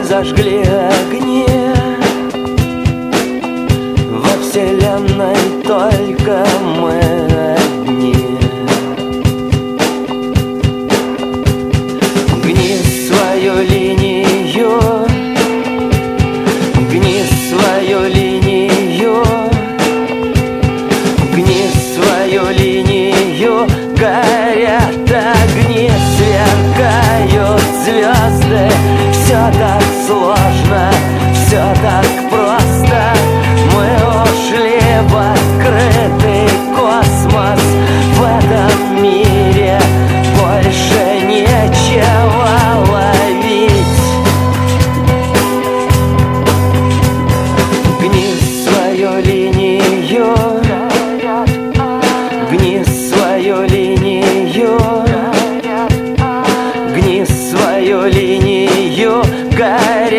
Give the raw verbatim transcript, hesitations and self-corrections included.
зажгли огни. Во вселенной только мы одни. Гни свою линию, гни свою линию, гни свою линию. Горят огни, сверкают звезды. Все так сложно, все так просто. Мы ушли в открытый космос. В этом мире больше нечего ловить. Гни свою линию, гни свою линию, гни свою линию. Горят